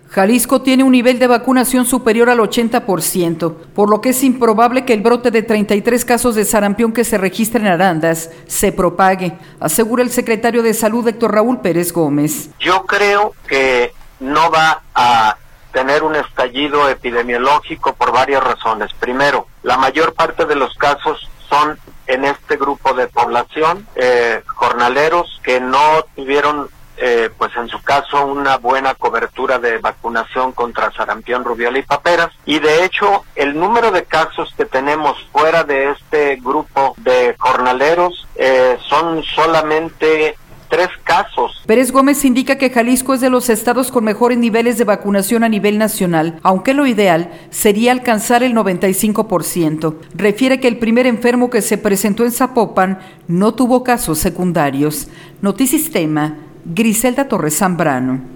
Jalisco tiene un nivel de vacunación superior al 80%, por lo que es improbable que el brote de 33 casos de sarampión que se registra en Arandas se propague, asegura el secretario de Salud, Héctor Raúl Pérez Gómez. Yo creo que no va a tener un estallido epidemiológico por varias razones. Primero, la mayor parte de los casos son en este grupo de población, jornaleros que no tuvieron pues en su caso una buena cobertura de vacunación contra sarampión, rubiola y paperas, y de hecho el número de casos que tenemos fuera de este grupo de jornaleros son solamente 3 casos. Pérez Gómez indica que Jalisco es de los estados con mejores niveles de vacunación a nivel nacional, aunque lo ideal sería alcanzar el 95%. Refiere que el primer enfermo que se presentó en Zapopan no tuvo casos secundarios. Notisistema, Griselda Torres Zambrano.